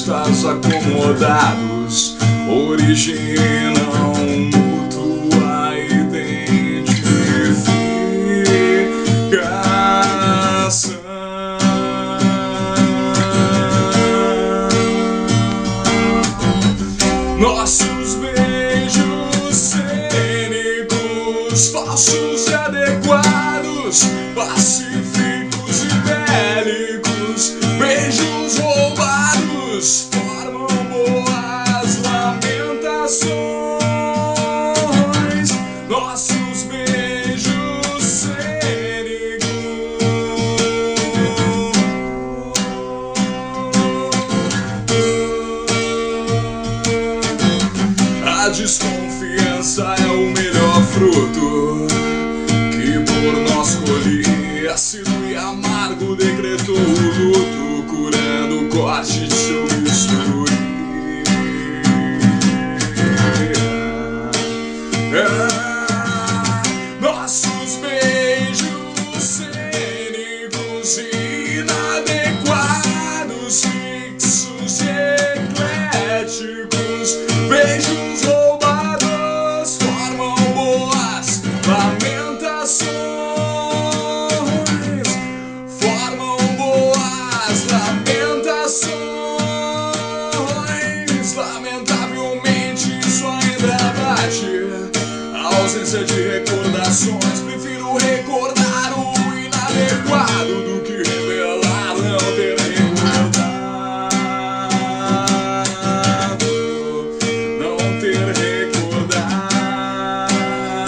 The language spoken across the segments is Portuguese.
egoístas acomodados originam mútua identificação. Nossos beijos cênicos, falsos e adequados, pacíficos e bélicos, beijos roubados, formam boas lamentações. Nossos beijos cênicos. A desconfiança é o melhor fruto que por nós colhi. Ácido e amargo decretou o luto, curando o corte de seu bisturi. Nossos beijos cênicos inadequados, fixos e ecléticos, beijos roubados, formam boas lamentações. Formam boas lamentações. Lamentavelmente isso ainda bate. A ausência de recordações. Prefiro recordar o inadequado do que revelar não ter recordado. Não ter recordado.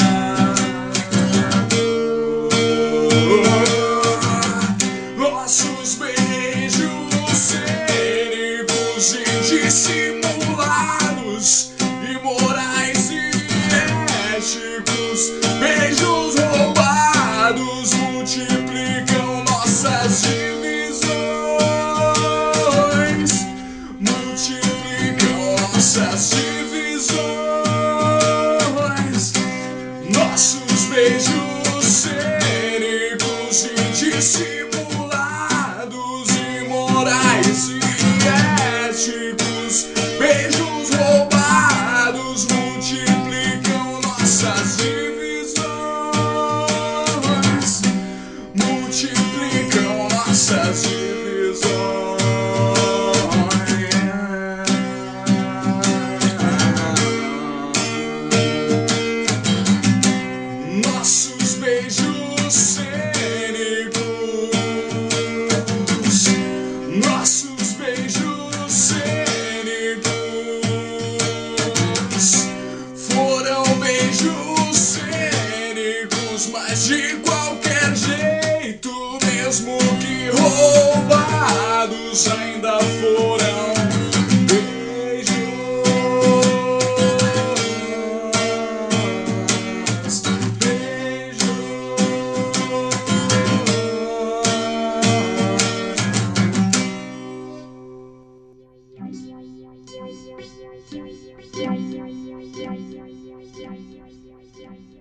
Nossos beijos cênicos indissimulados, imorais e éticos, beijos roubados multiplicam nossas divisões. Multiplicam nossas divisões. Nossos beijos cênicos indissimulados, imorais e éticos, beijos roubados multiplicam nossas divisões. Multiplicam nossas divisões. Nossos beijos cênicos. Nossos beijos cênicos foram beijos cênicos, mas de qualquer jeito, mesmo que roubados, ainda foram beijos.